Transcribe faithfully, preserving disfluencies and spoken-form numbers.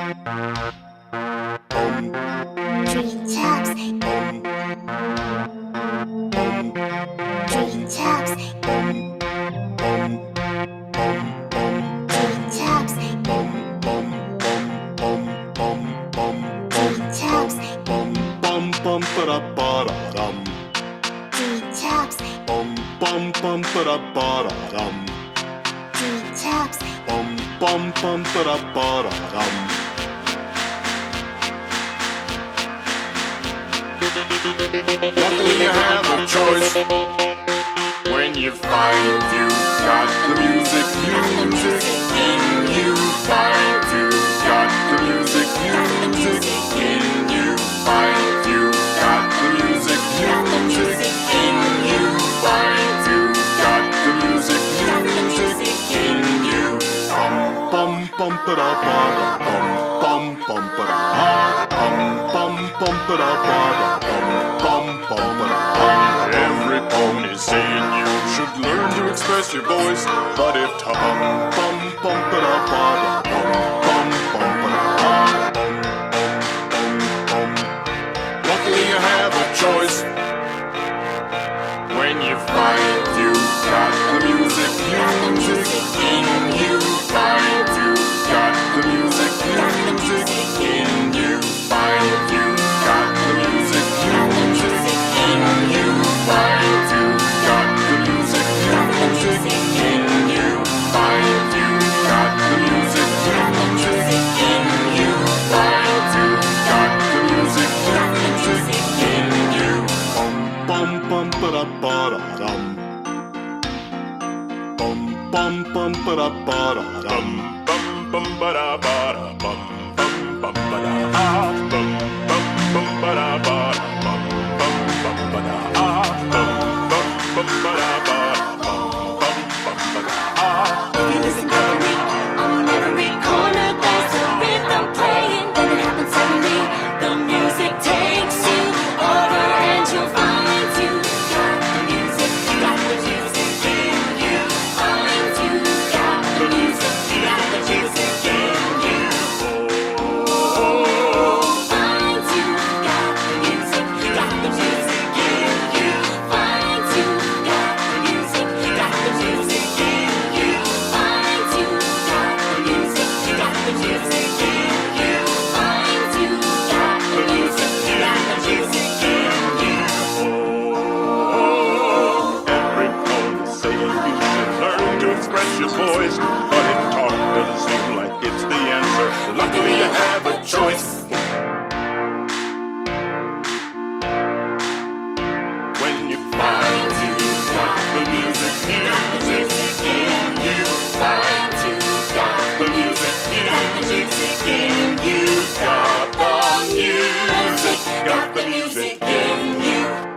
Tree taps, tree taps, tree taps, tree taps, Bum bum bum ba ba da dum. tree taps, Bum bum bum ba ba da dum. tree taps, Bum bum bum ba ba da dum. Luckily you have a choice when you find you got the music, music in you. Find you got the music, music in you. Find you got the music, music in you. Find you got the music, music in you. Bum bum bum ba da ba da bum bum bum ba da bum bum bum ba da ba da bum bum bum ba da. Every poem is saying you should learn to express your voice, but if Bum time bum bum ba da ba da bum bum bum ba da. luckily you have a choice when you find you got the music, music in you. Find you got the music, music in you. Find you got the music, music in you. Find you got the music, music in you. Find you got the music, music in you. Find you got the music, music in you. Bum bum ba da ba da dum. Bum bum bum ba da ba da dum. Bum bum ba da ba da bum bum bum ba da ah bum bum bum ba da ba da bum bum bum ba da ah bum bum bum ba da ba da bum bum bum ba da ah. If you listen carefully, on every corner there's a rhythm playing. Then it happens suddenly, the music takes you over and you'll find you got the music, got the music in you. Find you got the music, got the music in you. Find you got the music, got the music in you. Find you got the music, got the music in you. Find you got the music, got the music in you. Find you got the music, got the music in you. Every poem is saying you should learn to express your voice, but if talk doesn't seem like it's the answer, luckily you have a choice. When you find you got the music, music in you. Find you got the music, music in you. Got the music, got the music